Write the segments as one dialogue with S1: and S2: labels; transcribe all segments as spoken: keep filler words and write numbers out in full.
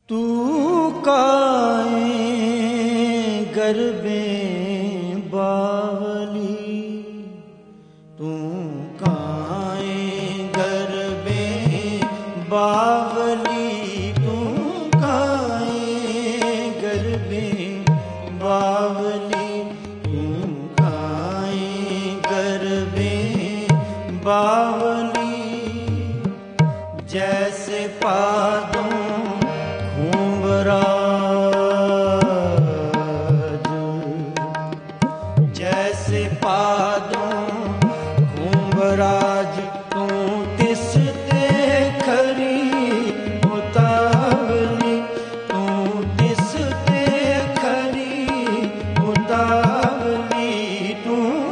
S1: तू काए गरबे बावली, तू काए गरबे बावली, तू काए गरबे बावली, तू काए गरबे बावली। जैसे पादों जैसे पादों कुंभराज, तू तिसते खरी उतावली, तू तिसते खरी उतावली। तू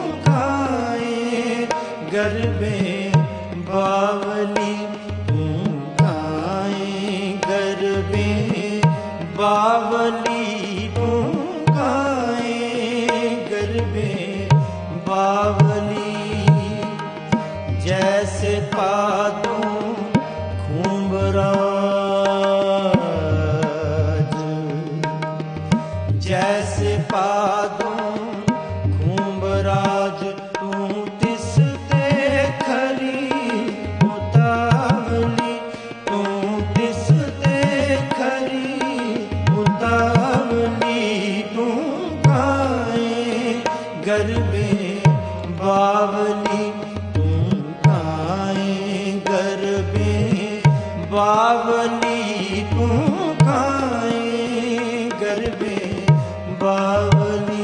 S1: काए गरबे बावली, तू काए गरबे बावली, तू काए गरबे बावली। जैसे पादों कुंभराज, जैसे पादों कुंभराज, तू तिसते खरी उतावली, तू तिसते खरी उतावली। तू काए गरबे बावली, तू काए गरबे बावली, तू काए गरबे बावली।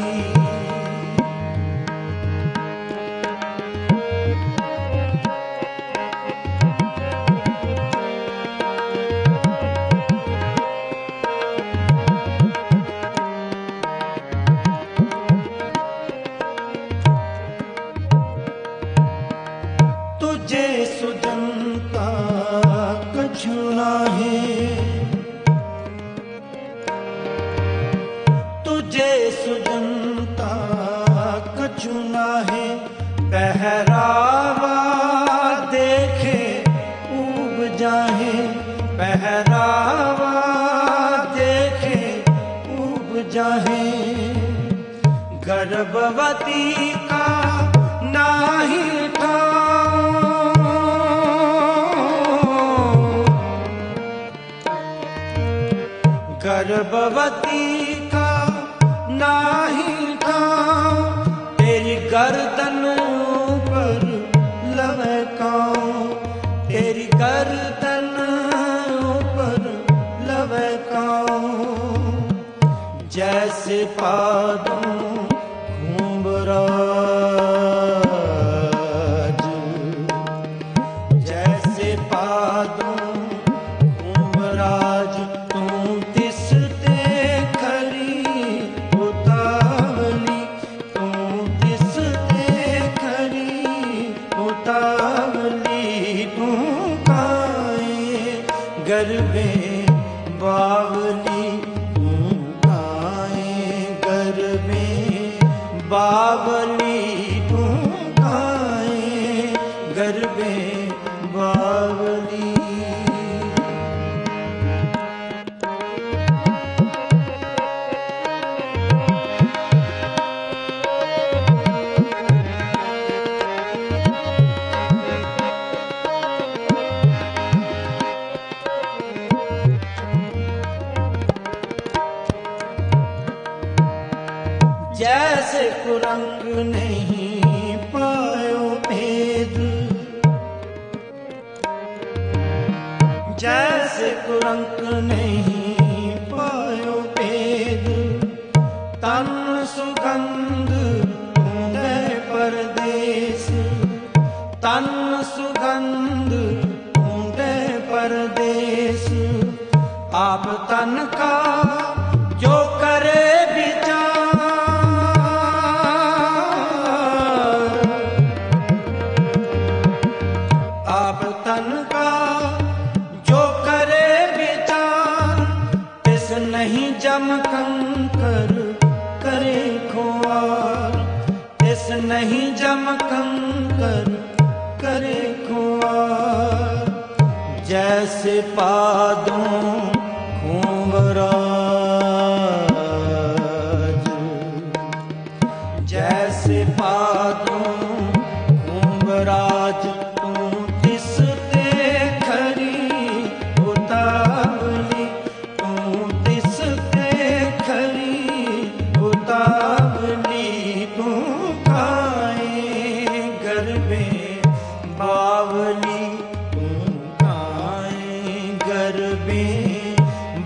S1: तुझे सुजनता कछु नाहे, तुझे सुजनता कछु नाहे। पहरावा देखे ऊब जाहे, पहरावा देखे ऊब जाहे। गर्भवती का नाही गर्भवती का नाही ठाव, तेरी गर्दन पर लवे कांव, तेरी गर्दन पर लवे कांव। जैसे पादों कुंभराज, जैसे पादों कुंभराज, तू तिसते खरी उतावली, तू तिसते खरी उतावली। तू काए गरबे बावली, तू काए गरबे बावली, तू काए गरबे बावली। जैसे कुरंग नहीं पायो भेद, जैसे कुरंग नहीं पायो भेद। तन सुगंध ढूंढे परदेस, तन सुगंध ढूंढे परदेस। आप तन का जो करे तन का जो करे विचार, तिस नहीं जम कंकर करे खुआर, तिस नहीं जम कंकर करे खुआर। जैसे पादों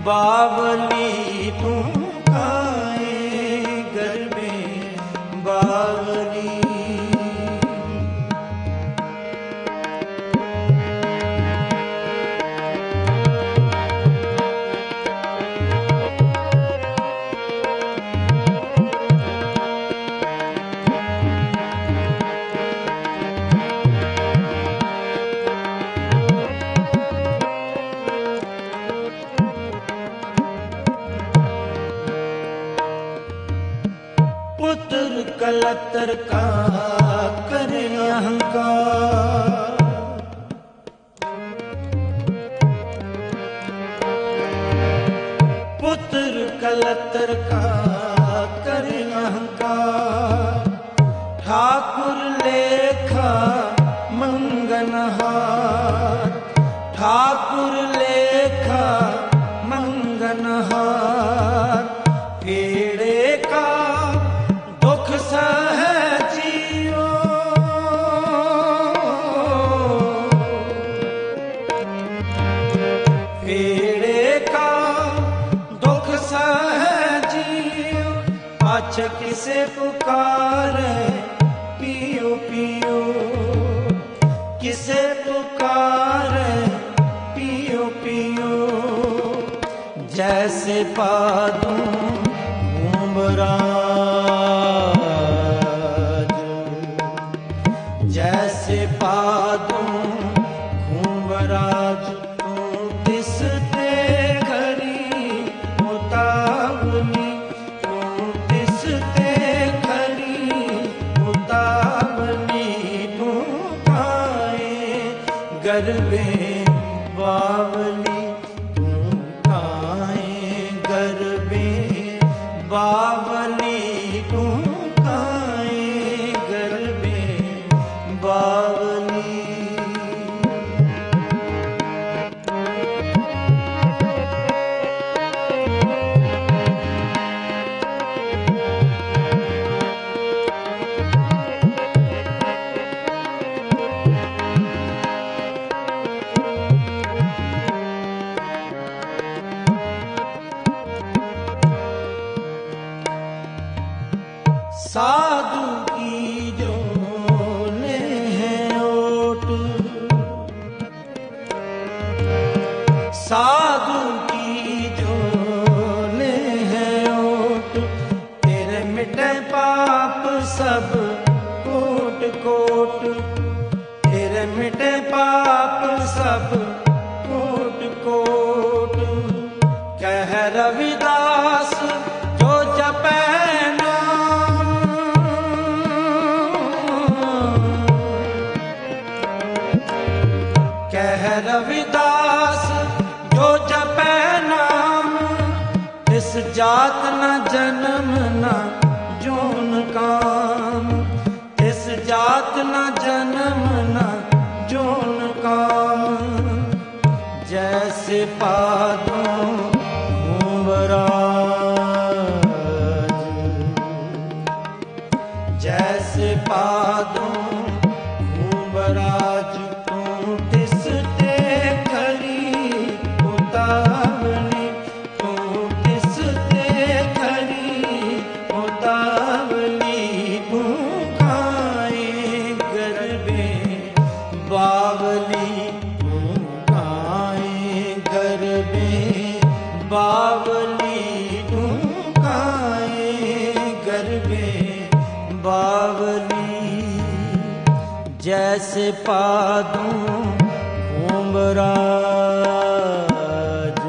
S1: बावली तू काए गरबे बावली। पुत्र कलतर का करे अहंकार, पुत्र कलतर का करे अहंकार, ठाकुर लेखा मंगनहार, ठाकुर लेखा मंगनहार, फेड़े का दुख सहजियो, फेड़े का दुख सहजियो, पाछ किसे पुकारे पियो पियो, किसे पुकारे पियो पियो, जैसे पादूं घुमराज, जैसे पादूं घुमराज, तू दिसते घड़ी उतावली, तू दिसते घड़ी उतावली, तू काए गरबे बावली, तू काए गरबे बावली, तू काए गरबे बावली। साधु की जो ले है ओट, साधु की जो ले है ओट, तेरे मिटे पाप सब कोट कोट, तेरे मिटे पाप सब कोट कोट, कह रविदास जो जपे रविदास जो जपे नाम, इस जात न जन्म न जोन काम, इस जात न जन्म न जोन काम, जैसे पादों घुमराज, जैसे पादों घुमराज, बावली तू काए गरबे बावली, तू काए गरबे बावली, जैसे पादूं घुमराज,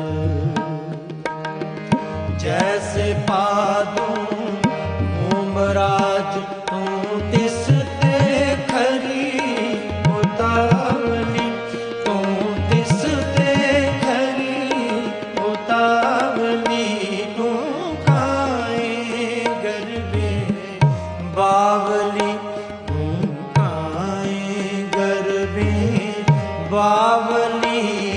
S1: जैसे पादूं घुमराज, तू दिसते खरी उतावली, तू दिसते खरी उतावली, तू काए गरबे बावली, तू काए गरबे बावली।